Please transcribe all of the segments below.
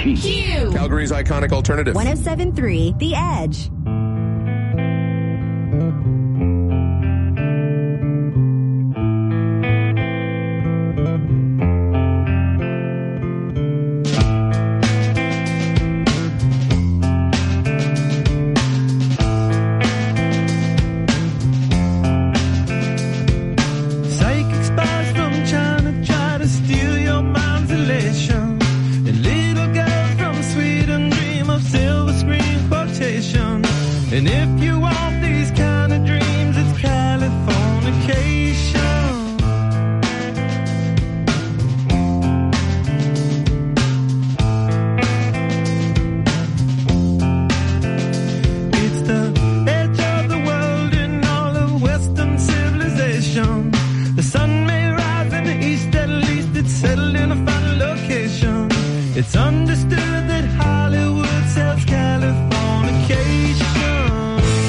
Q. Calgary's iconic alternative. 107.3 The Edge. And if you want these kind of dreams, it's Californication. It's the edge of the world in all of Western civilization. The sun may rise in the east, at least it's settled in a final location. It's understood that Hollywood sells Californication.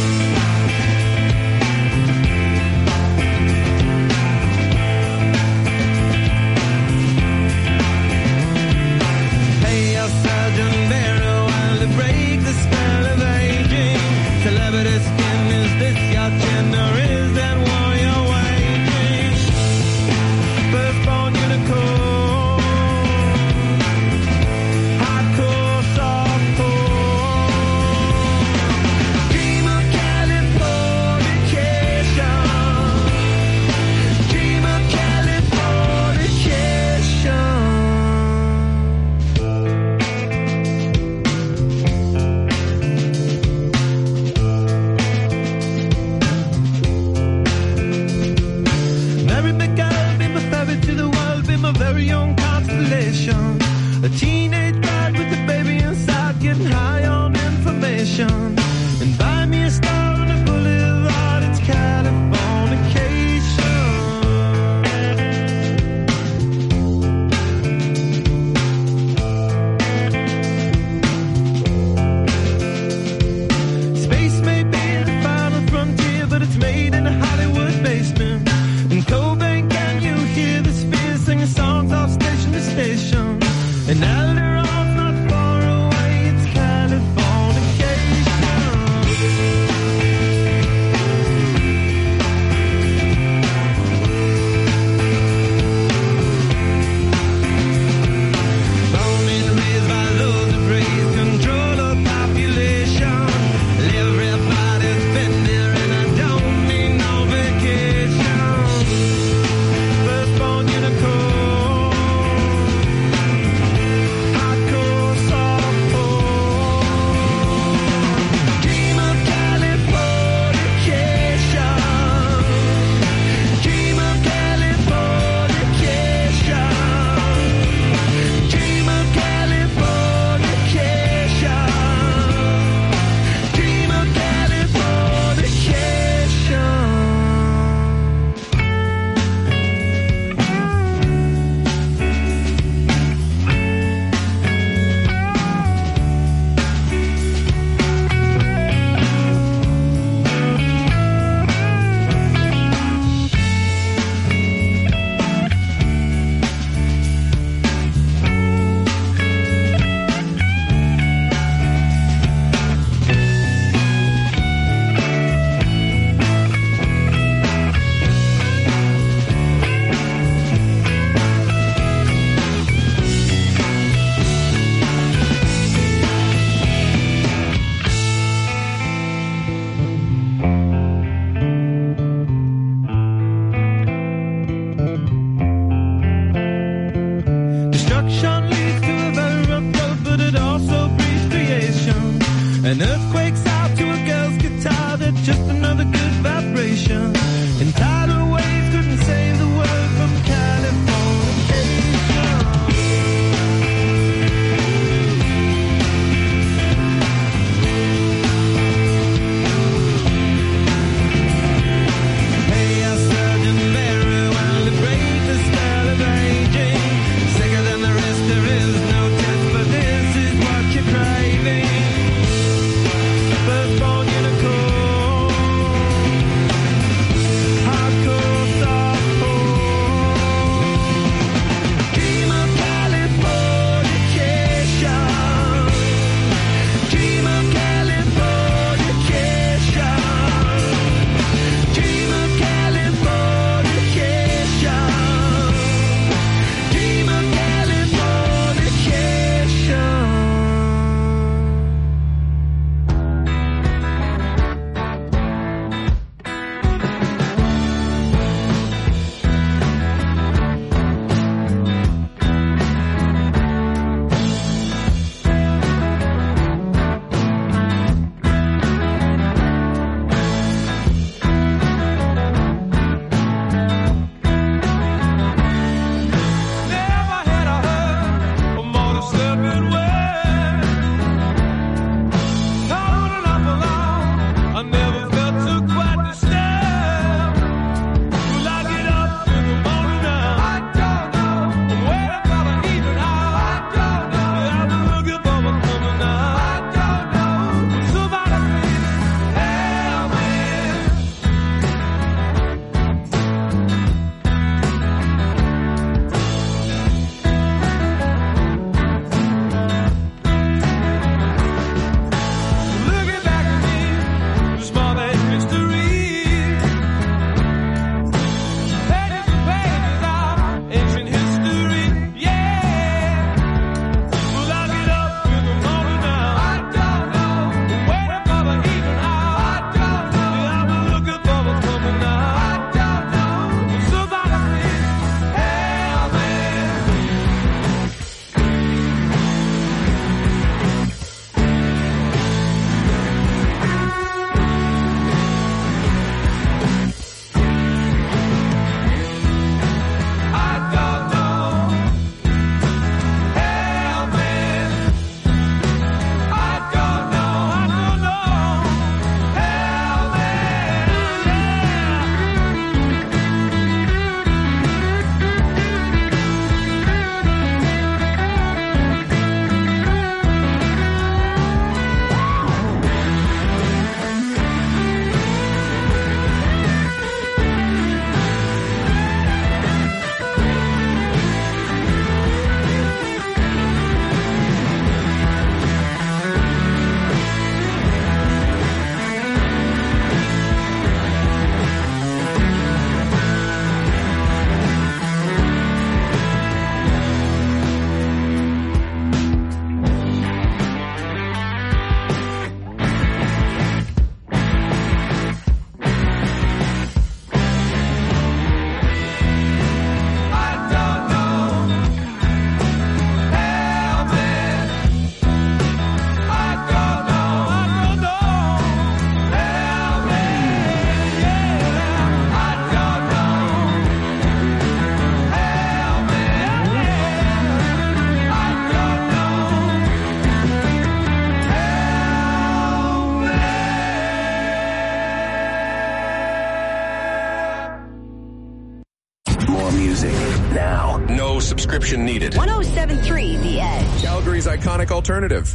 prescription needed. 107.3 The Edge. Calgary's iconic alternative.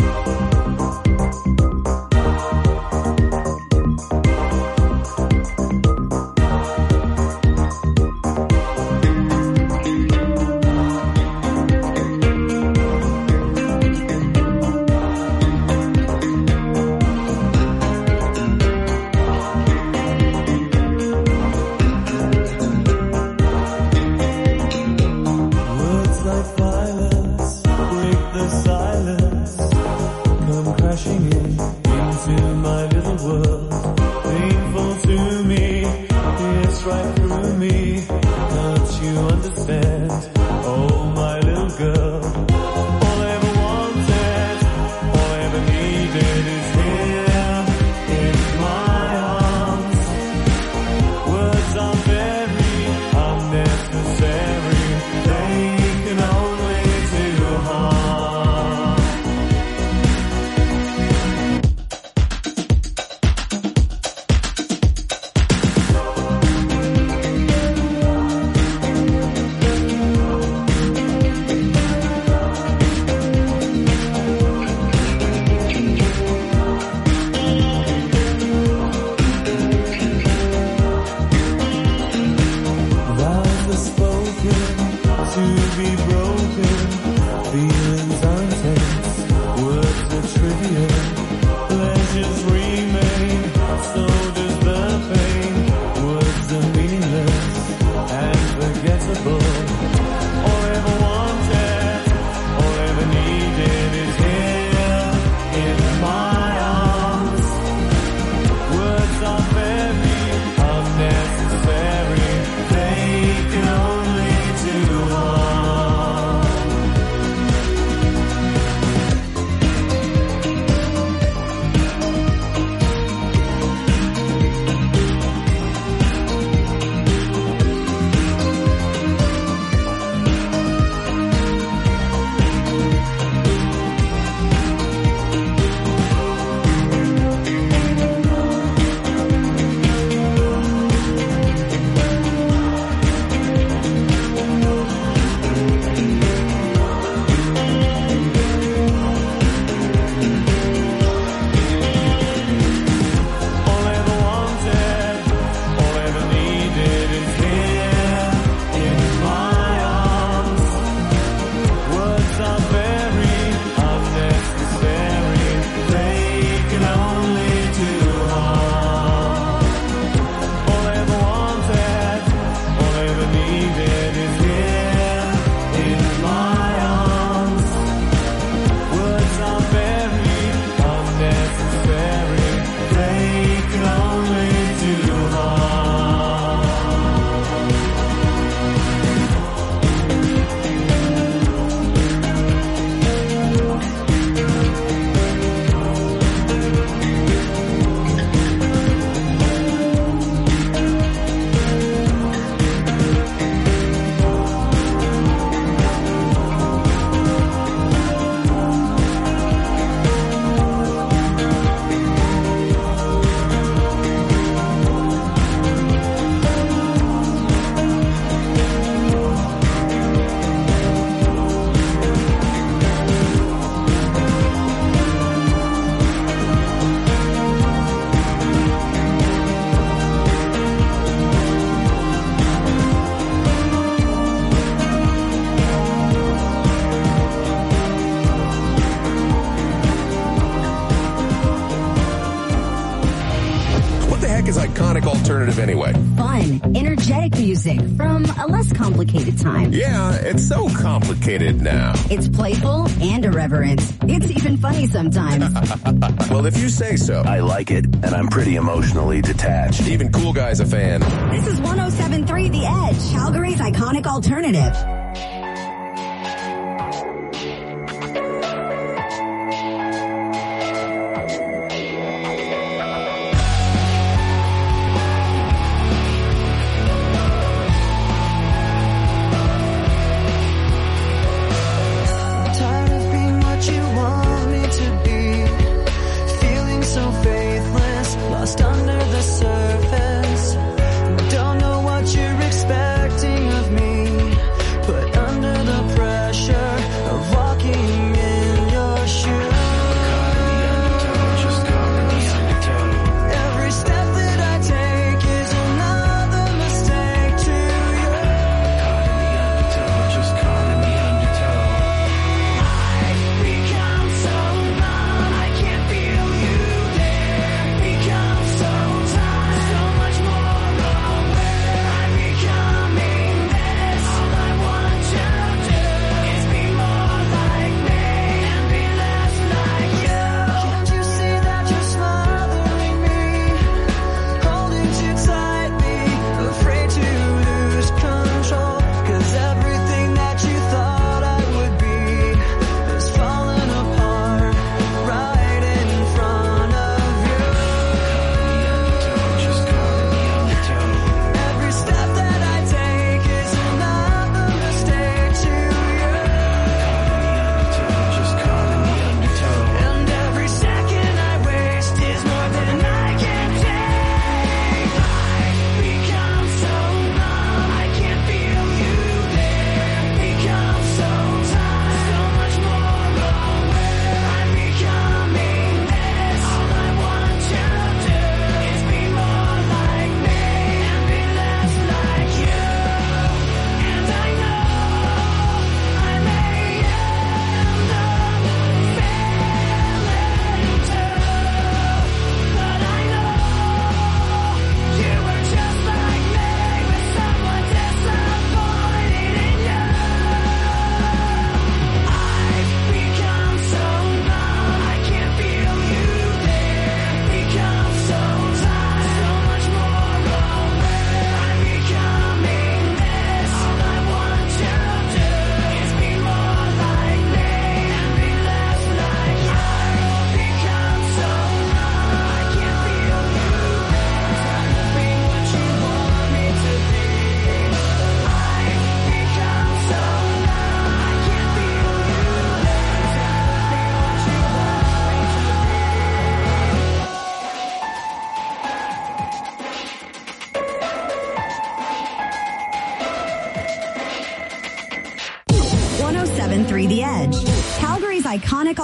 iconic alternative anyway? Fun, energetic music from a less complicated time. Yeah, it's so complicated now. It's playful and irreverent. It's even funny sometimes. Well, if you say so. I like it, and I'm pretty emotionally detached. Even Cool Guy's a fan. This is 107.3 The Edge, Calgary's iconic alternative. But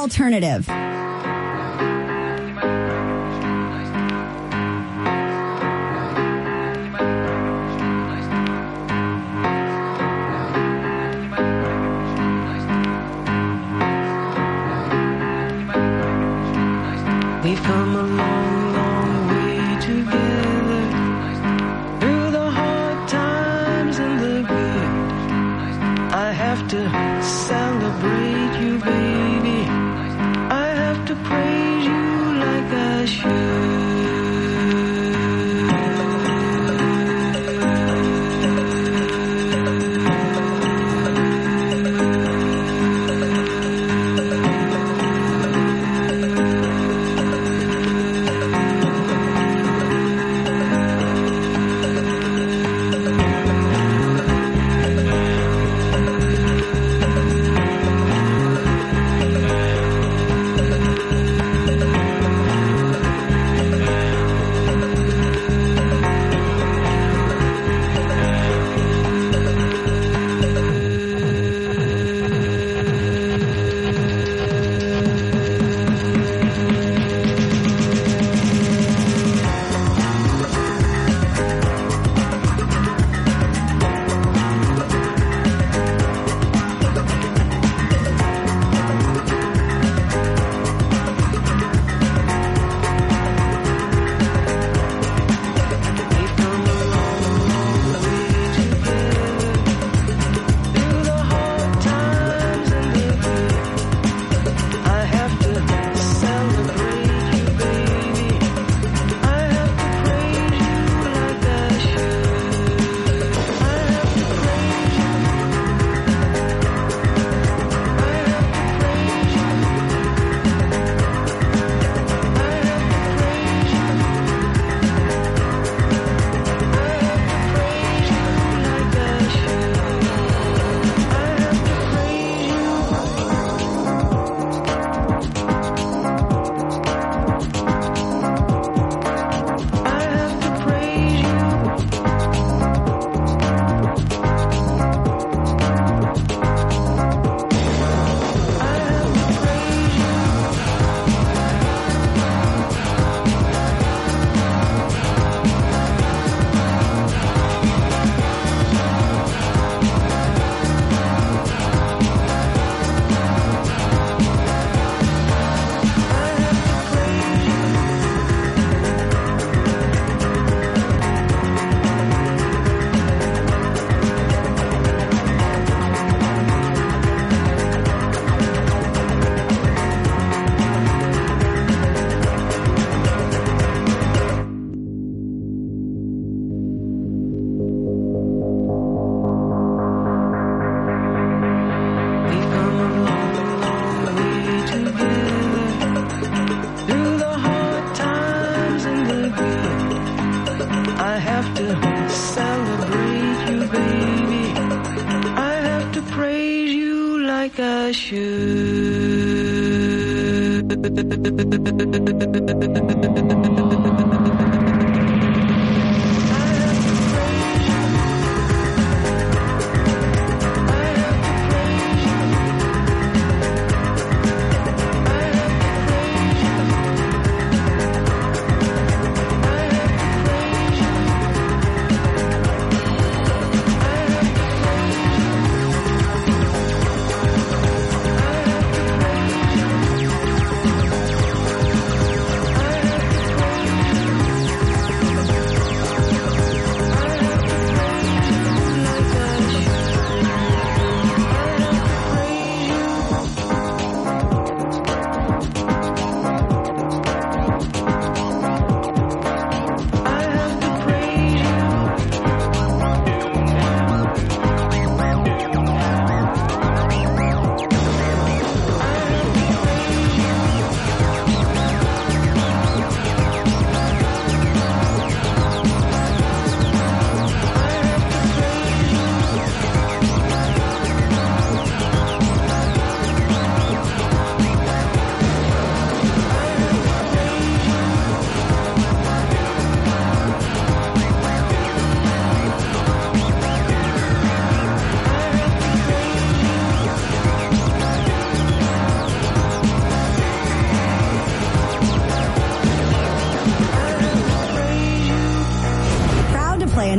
Alternative. We've come a long, long way together, through the hard times and the good. I have to celebrate you, baby. I have to praise you like I should.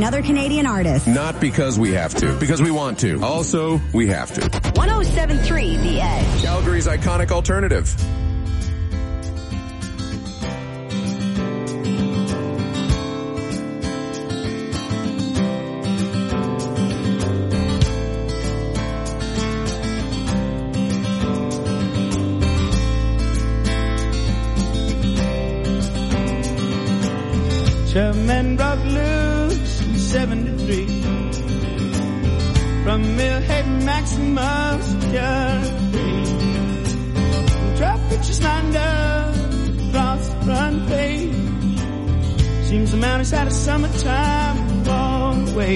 another Canadian artist. Not because we have to, because we want to. Also, we have to. 107.3 The Edge. Calgary's iconic alternative. Sherman broke loose in 73 from Millhaven maximum security. Traffic just lined up across the front page. Seems the mountains had a summertime walk away.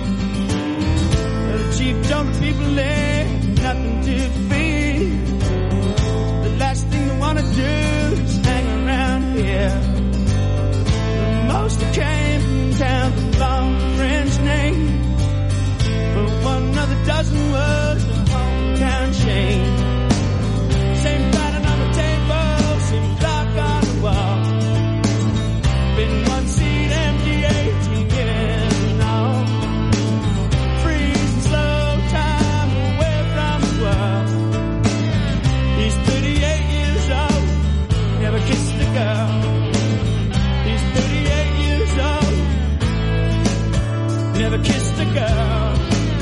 The chief told the people there nothing to fear. The last thing they want to do is hang around here. Most came from town with long French name, but one of the dozen was a hometown shame. Same pattern on the table, same clock on the wall. Been one seat empty 18 years and all. Freezing slow time away from the world. He's 38 years old, never kissed a girl. Never kissed a girl.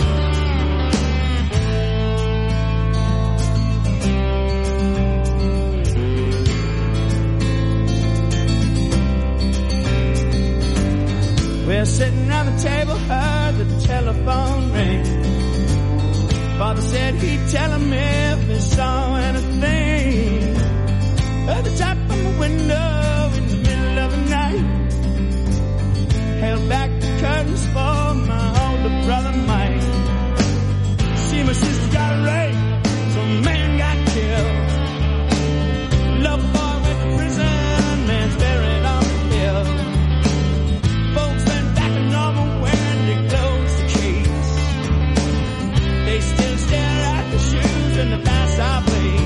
We're sitting around the table, heard the telephone ring. Father said he'd tell him if he saw anything. Heard the tap on the window in the middle of the night. Held back the curtains for my older brother Mike. See, my sister got raped, some man got killed. Love boy went to prison, man's buried on the hill. Folks went back to normal when they closed the case. They still stare at the shoes and the past I played.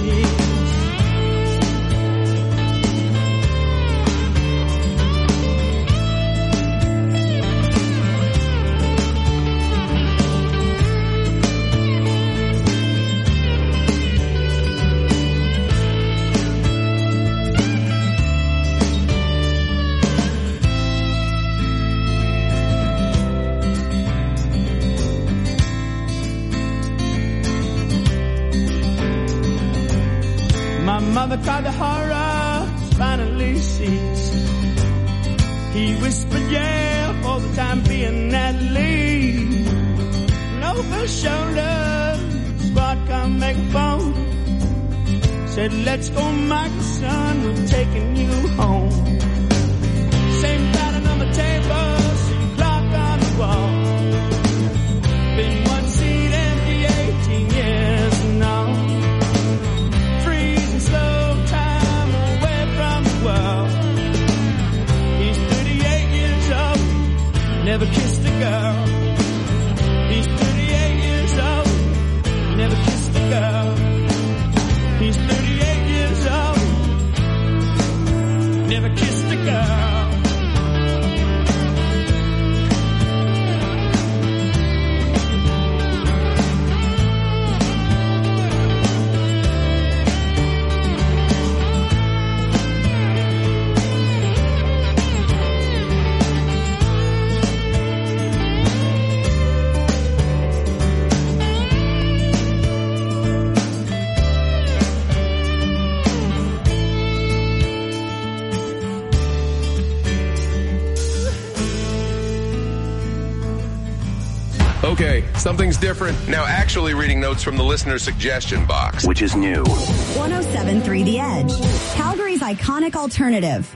Mother cried the horror finally ceased. He whispered, yeah, for the time being at least. And over his shoulder, squad come make a phone. Said, let's go, Michael, son, we're taking you home. Same pattern on the table, same clock on the wall. Been one seat empty 18 years and all. He's 38 years old, never kissed a girl. He's 38 years old, never kissed a girl. He's 38 years old, never kissed a girl. Okay, something's different. Now actually reading notes from the listener suggestion box. Which is new. 107.3 The Edge. Calgary's iconic alternative.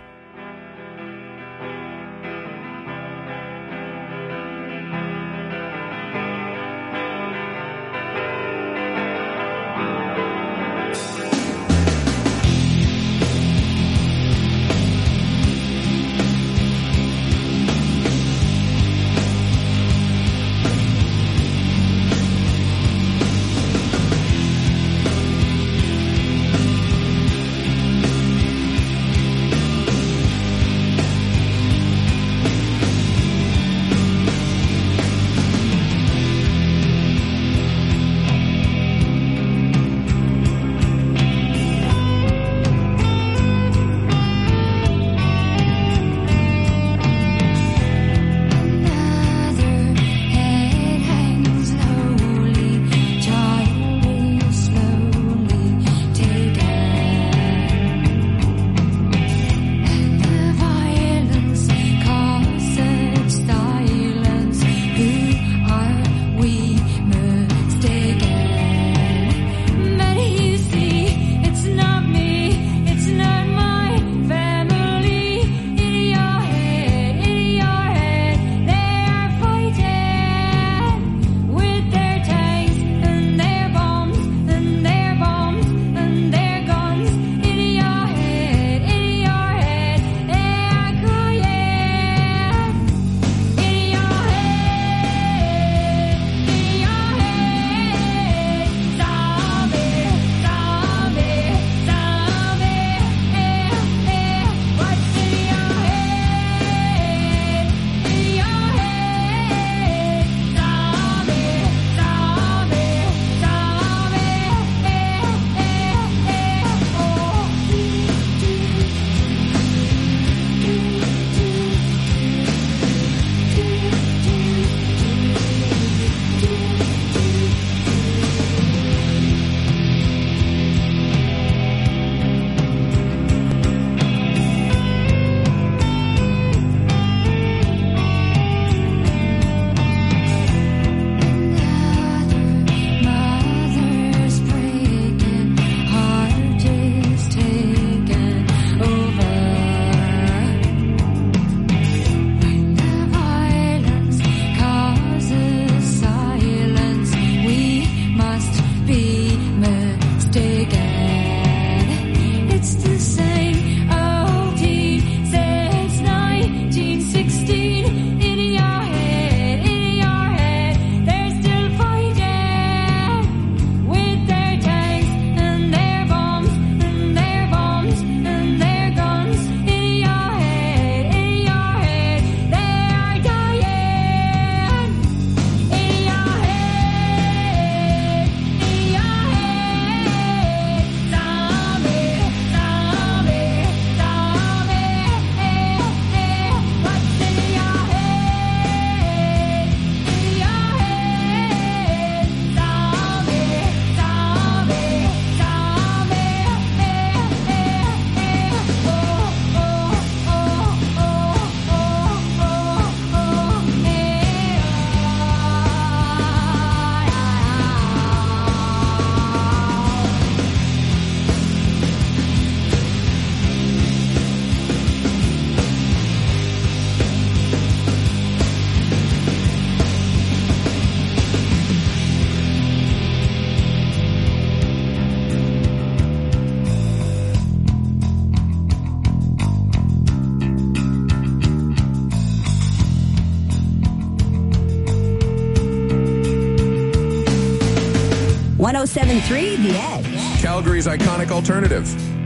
107.3 The Edge. Calgary's iconic alternative.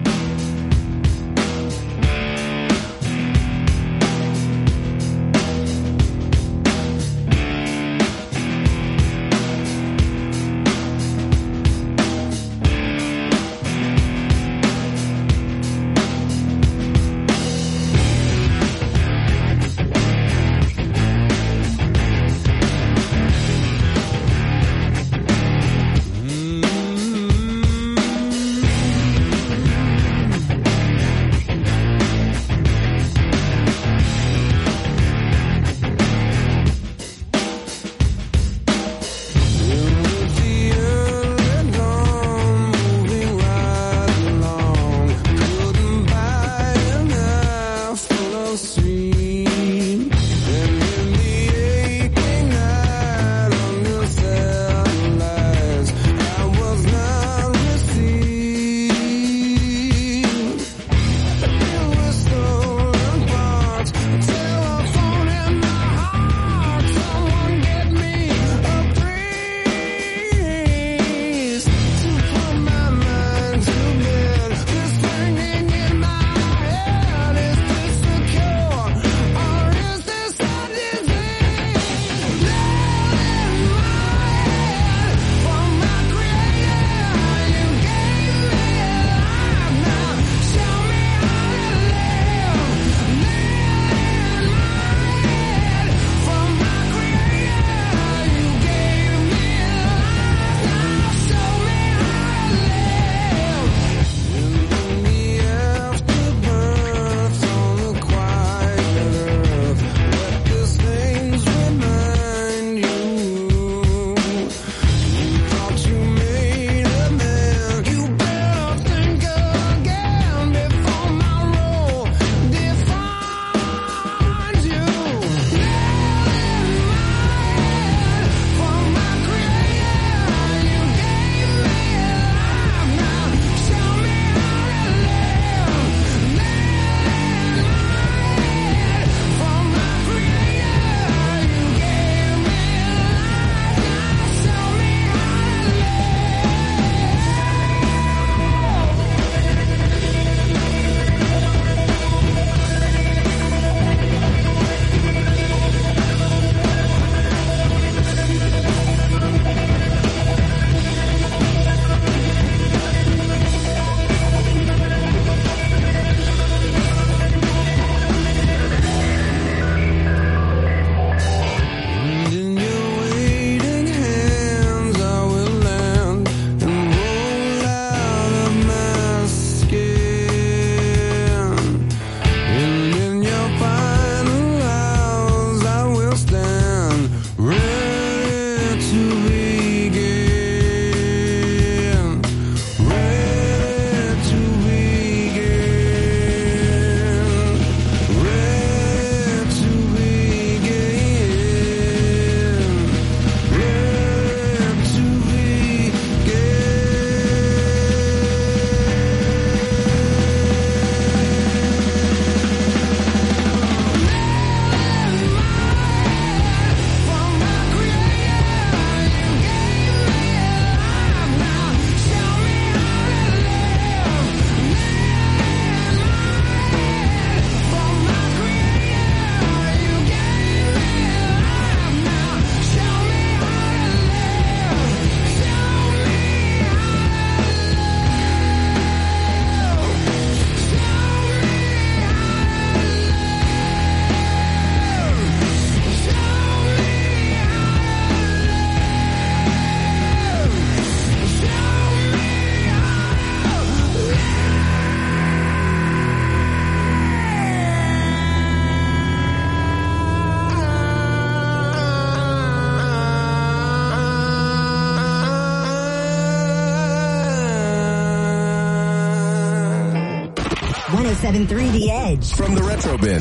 .107.3 The Edge. From the Retro Bin.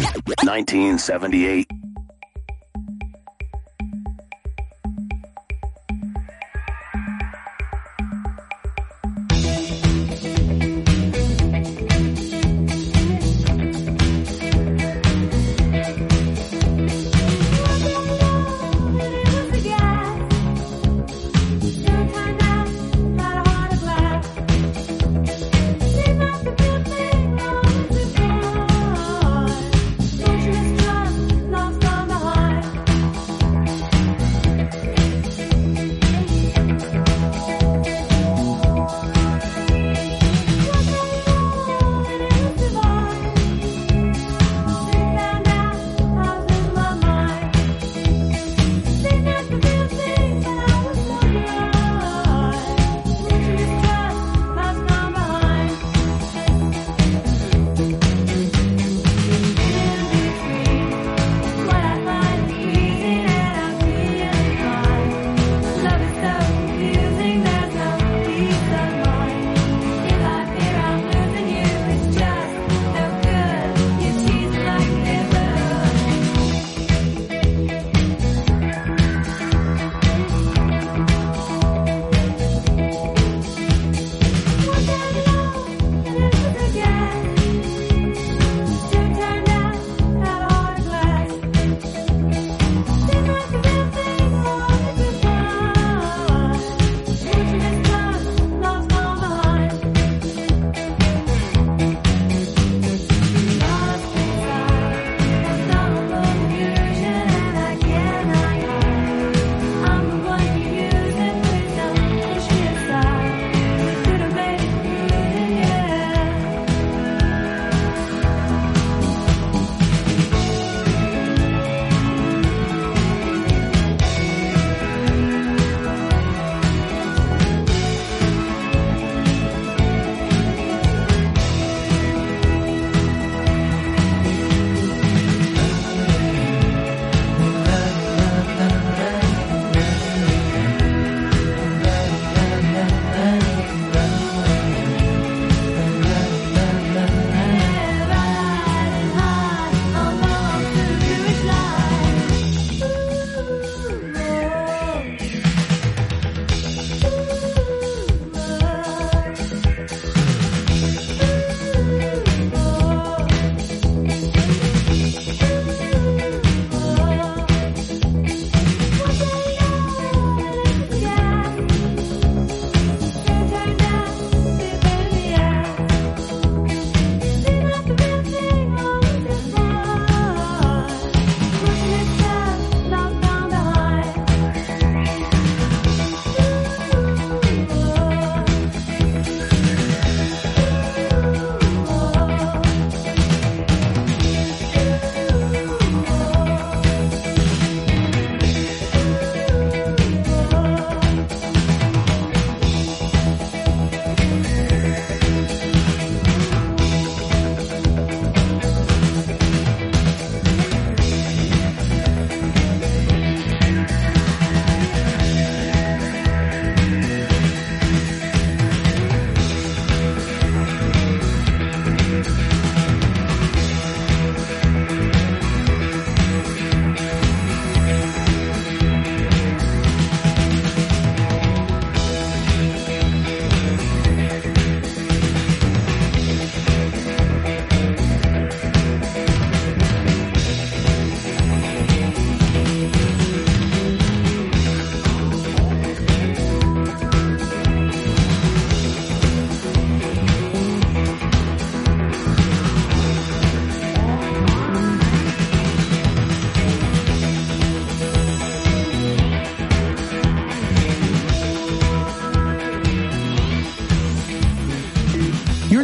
1978. Sometimes I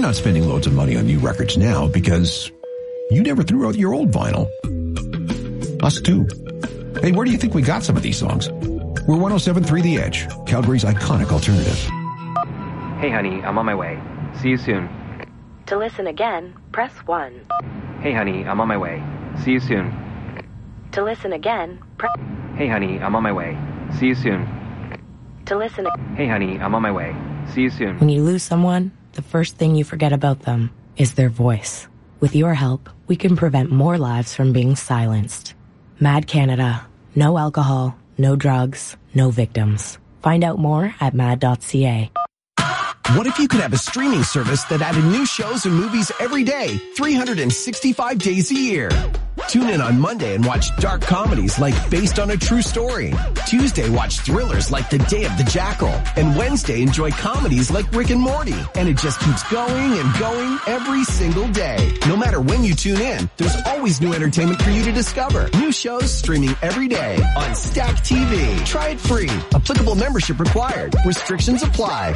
not spending loads of money on new records now because you never threw out your old vinyl. Us too. Hey, where do you think we got some of these songs? We're 107.3 The Edge, Calgary's iconic alternative. Hey honey, I'm on my way. See you soon. To listen again, press 1. Hey honey, I'm on my way. See you soon. To listen again, press... Hey honey, I'm on my way. See you soon. To listen... Hey honey, I'm on my way. See you soon. When you lose someone, the first thing you forget about them is their voice. With your help, we can prevent more lives from being silenced. Mad Canada. No alcohol, no drugs, no victims. Find out more at mad.ca. What if you could have a streaming service that added new shows and movies every day, 365 days a year? Tune in on Monday and watch dark comedies like Based on a True Story. Tuesday, watch thrillers like The Day of the Jackal. And Wednesday, enjoy comedies like Rick and Morty. And it just keeps going and going every single day. No matter when you tune in, there's always new entertainment for you to discover. New shows streaming every day on Stack TV. Try it free. Applicable membership required. Restrictions apply.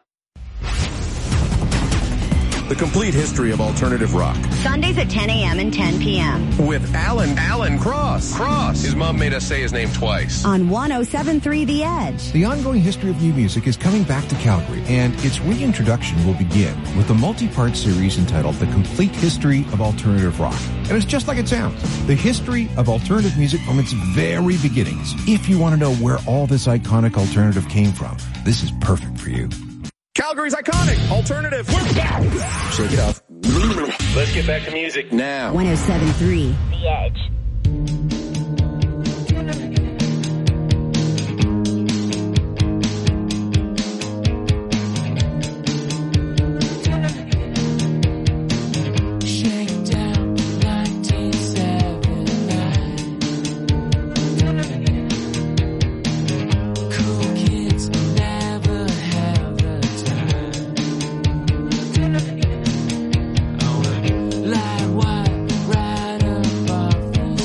The complete history of alternative rock. Sundays at 10 a.m. and 10 p.m. With Alan Cross. His mom made us say his name twice. On 107.3 The Edge. The ongoing history of new music is coming back to Calgary, and its reintroduction will begin with a multi-part series entitled The Complete History of Alternative Rock. And it's just like it sounds. The history of alternative music from its very beginnings. If you want to know where all this iconic alternative came from, this is perfect for you. Calgary's iconic alternative. We're back. Shake it off. Let's get back to music now. 107.3 The Edge. Like what right above the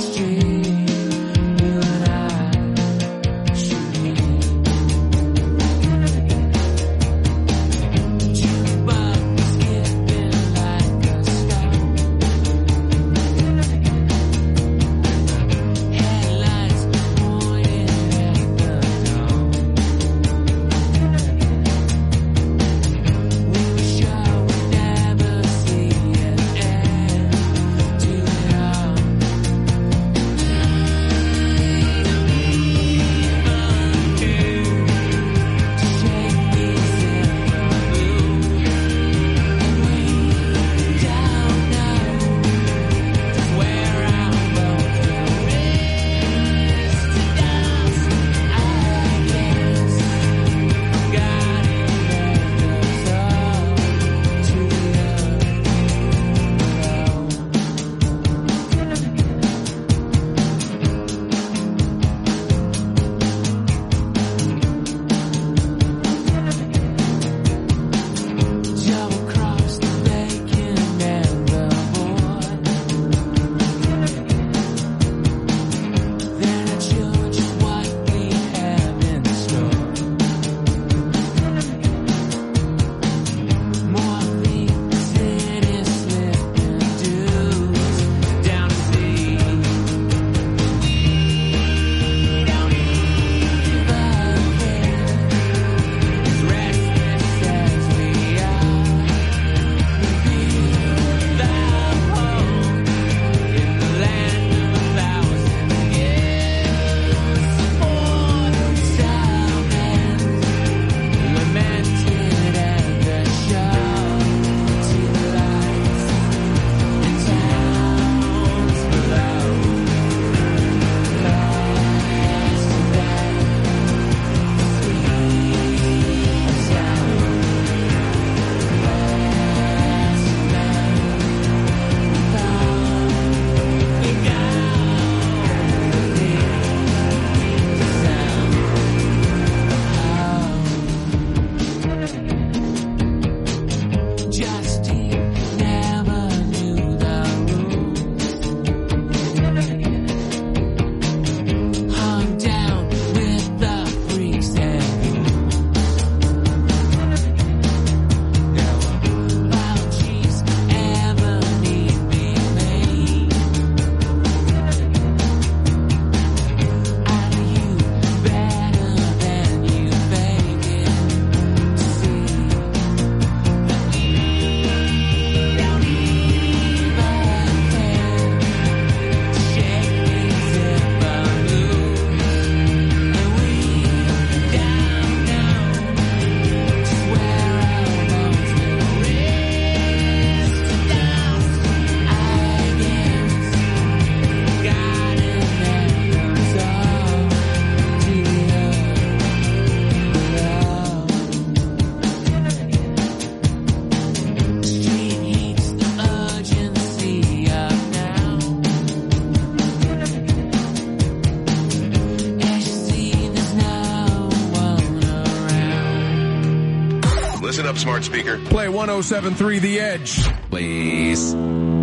smart speaker. Play 107.3 The Edge, please.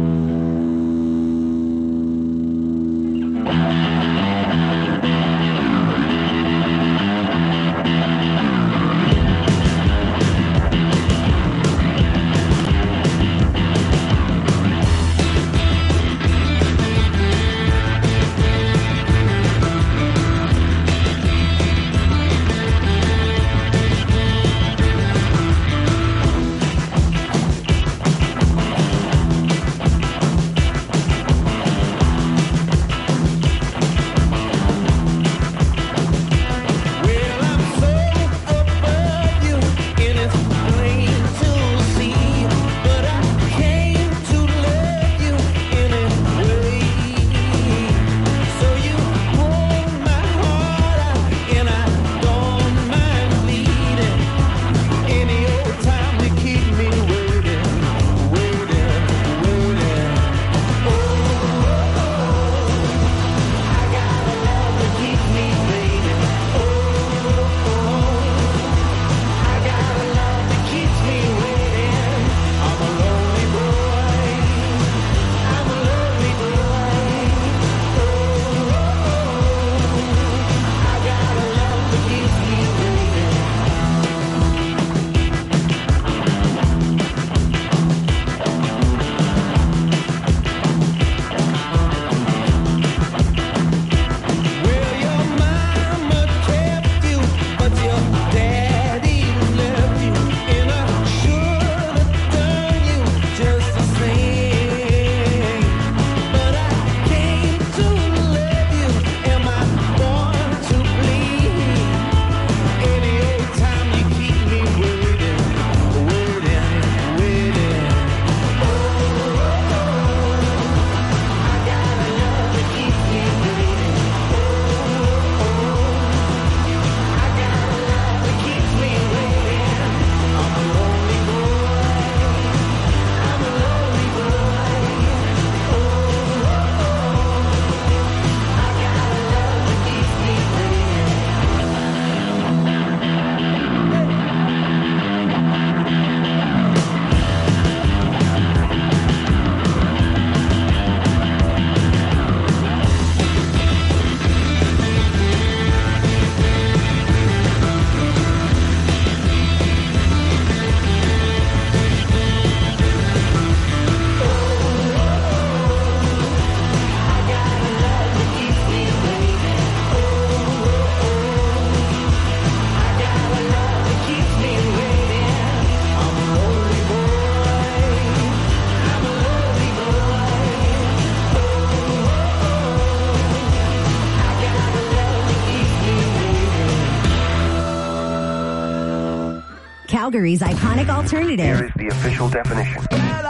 Calgary's iconic alternative. Here is the official definition.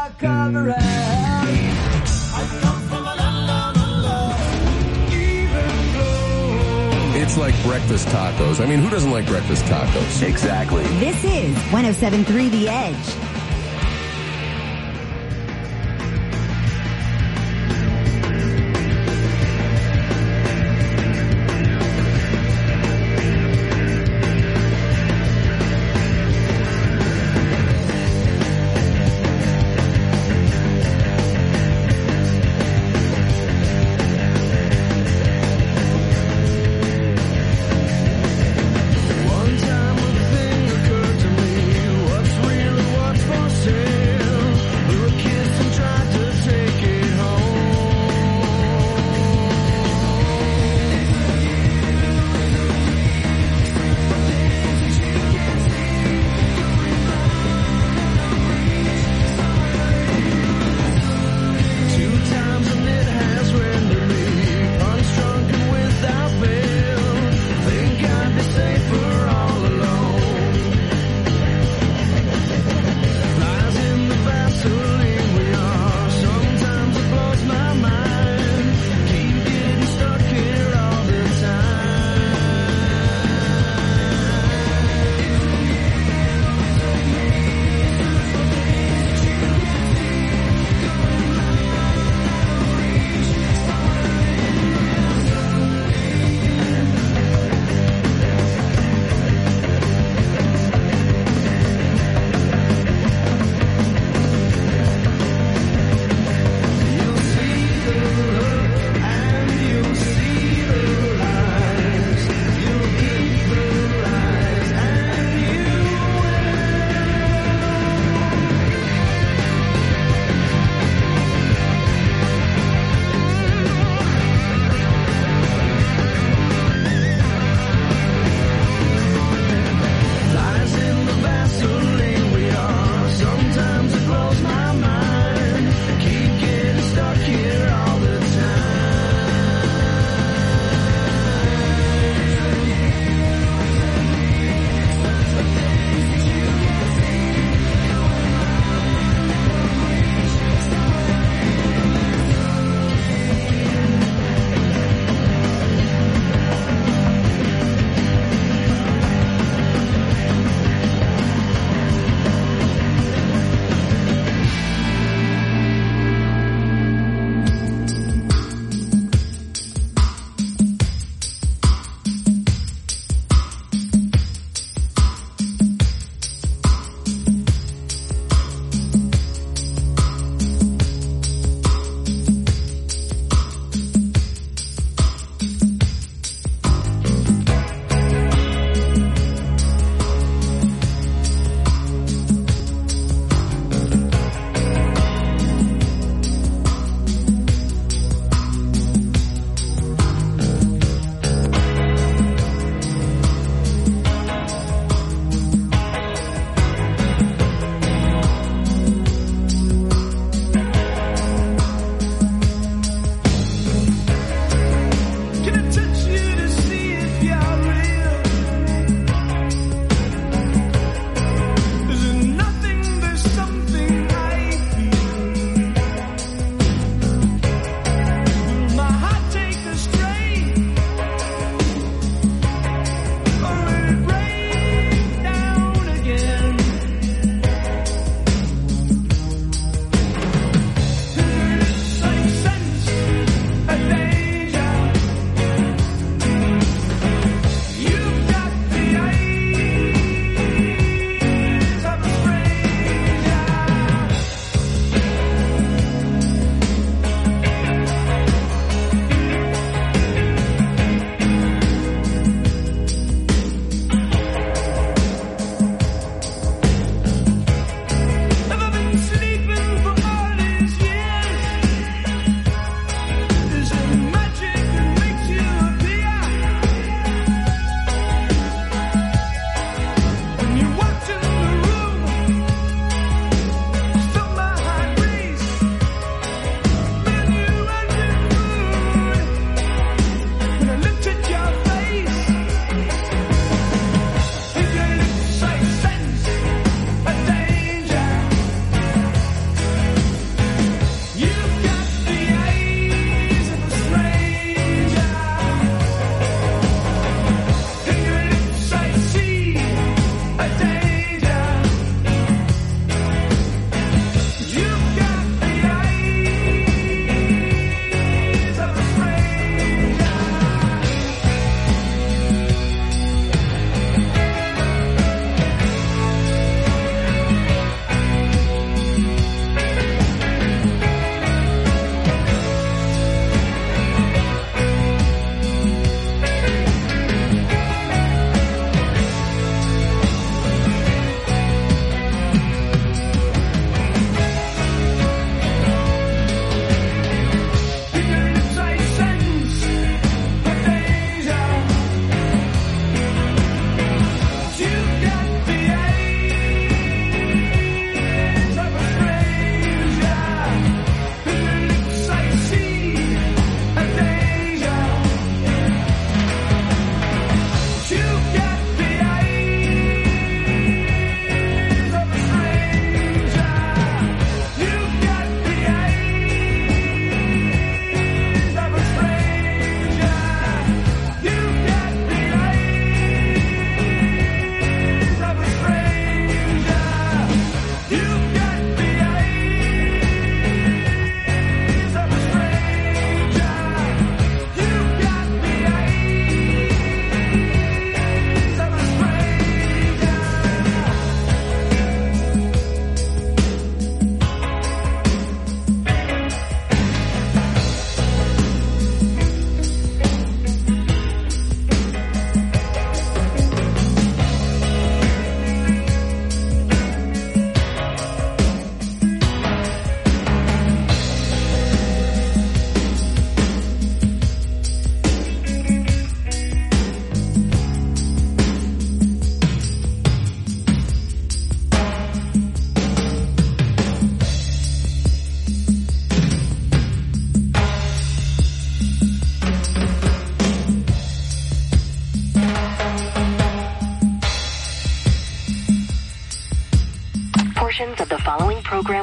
It's like breakfast tacos. I mean, who doesn't like breakfast tacos? Exactly. This is 107.3 The Edge. One time a thing occurred to me. What's real and what's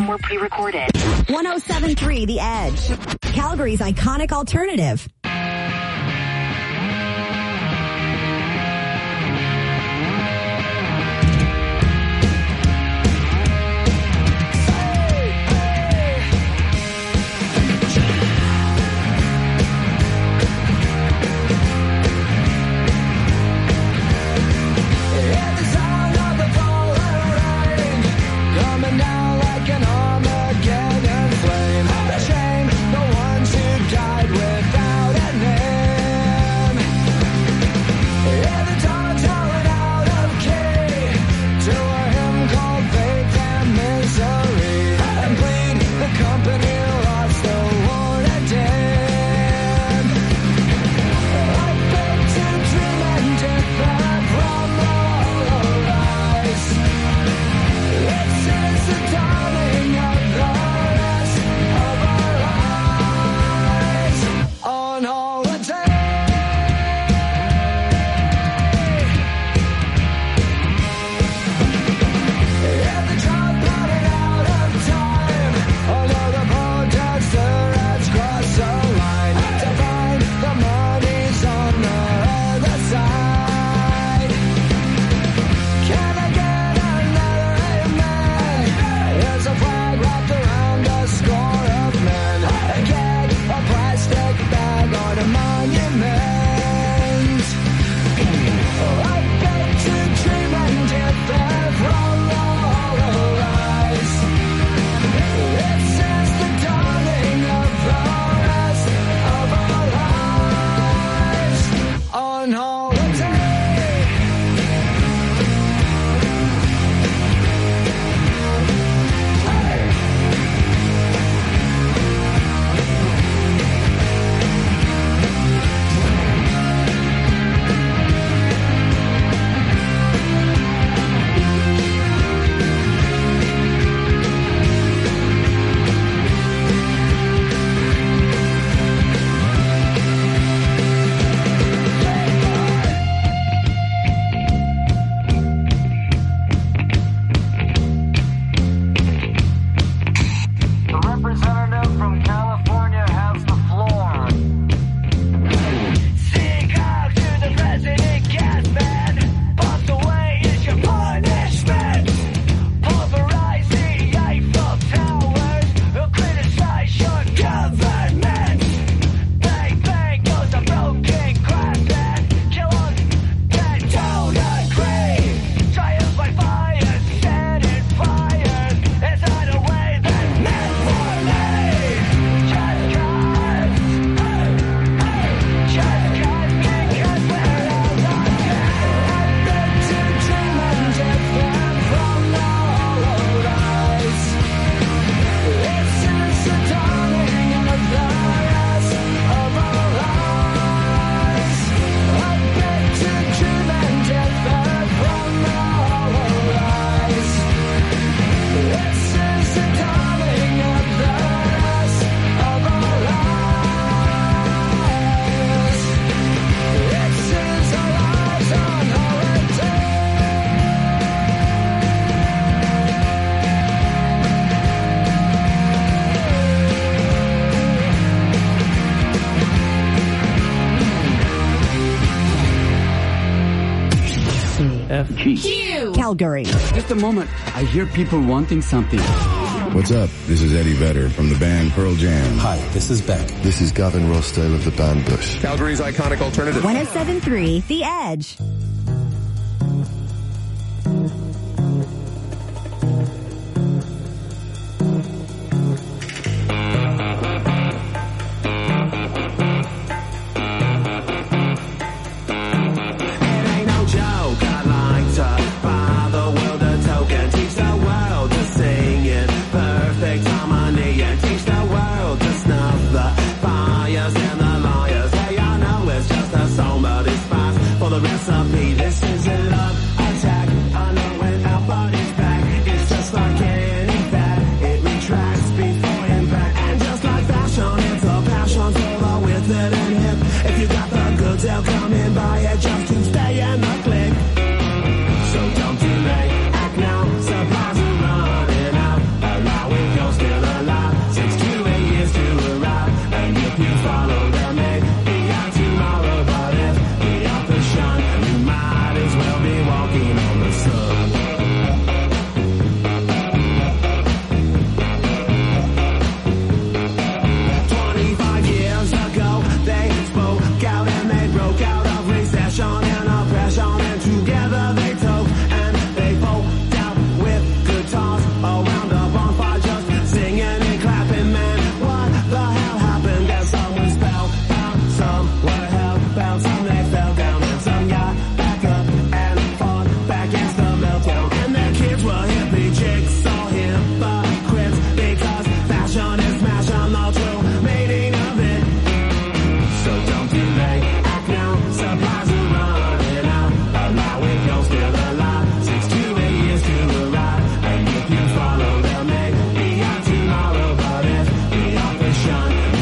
some were pre-recorded. 107.3 The Edge. Calgary's iconic alternative. Q. Calgary. Just a moment. I hear people wanting something. What's up? This is Eddie Vedder from the band Pearl Jam. Hi, this is Beck. This is Gavin Rossdale of the band Bush. Calgary's iconic alternative. 107.3 The Edge.